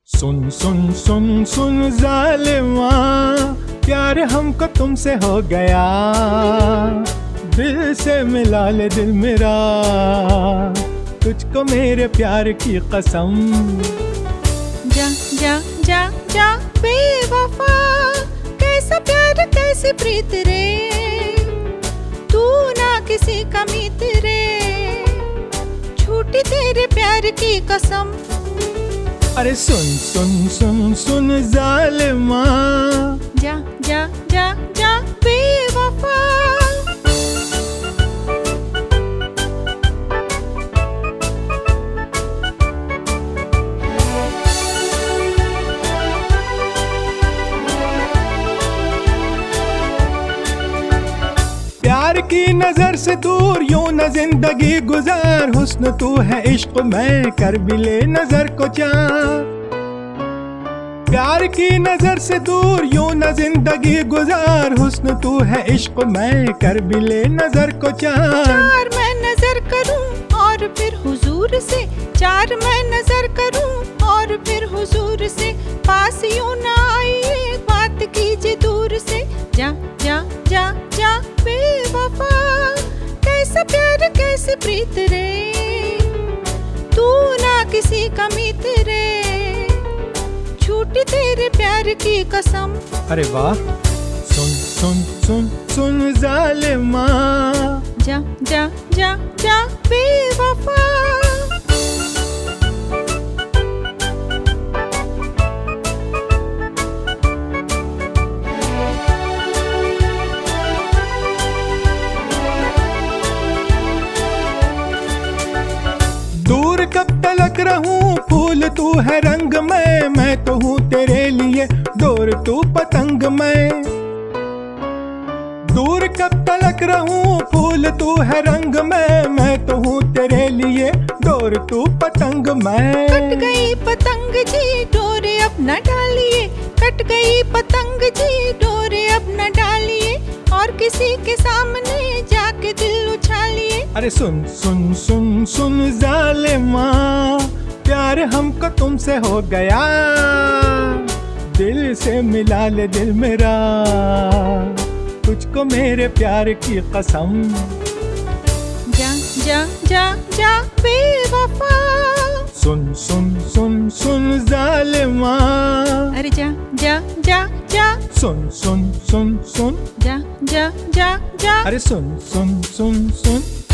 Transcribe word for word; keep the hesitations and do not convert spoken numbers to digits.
सुन सुन सुन सुन जालिमा, प्यार हमको तुमसे हो गया, दिल से मिला ले दिल मेरा, तुझको मेरे प्यार की कसम। जा जा जा जा बेवफा, कैसा प्यार कैसी प्रीत रे, तू ना किसी का मीत रे, झूठी तेरे प्यार की कसम। अरे सुन सुन सुन सुन जालिमा, जा जा जा जा बेवफा। प्यार की नजर से दूर यूं न जिंदगी गुजार, हुस्न तू है इश्क में कर भी ले नजर को चार। प्यार की नजर से दूर यूं न जिंदगी गुजार, हुस्न तू है इश्क में कर भी ले नजर को चार। चार मैं नजर करूं और फिर हुजूर से, चार मैं नजर करूं और फिर हुजूर से, पास यूं ना आइए बात कीजिए दूर से। जा जा जा जा बेवफा, कैसा प्यार कैसी प्रीत रे, तू ना किसी का मीत रे, झूठी तेरे प्यार की कसम। अरे वाह, सुन सुन सुन सुन जालिमा, जा जा जा जा बेवफा। दूर कब तलक रहूं फूल तू है रंग में, मैं तो हूँ तेरे लिए डोर तू पतंग में। दूर कब तलक रहूं फूल तू है रंग में, मैं तो हूँ तेरे लिए डोर तू पतंग में। कट गई पतंग जी डोरे अब न डालिए, कट गई पतंग जी डोरे अब न डालिए, और किसी के सामने जाके दिल उछालिए। अरे सुन सुन सुन सुन जालिमा, प्यार हमको तुमसे हो गया, दिल से मिला ले दिल मेरा, तुझको मेरे प्यार की कसम। जा जा जा जा बेवफा, सुन सुन सुन सुन जालिमा, अरे जा जा जा जा सुन सुन सुन सुन जा जा जा जा, अरे सुन सुन सुन सुन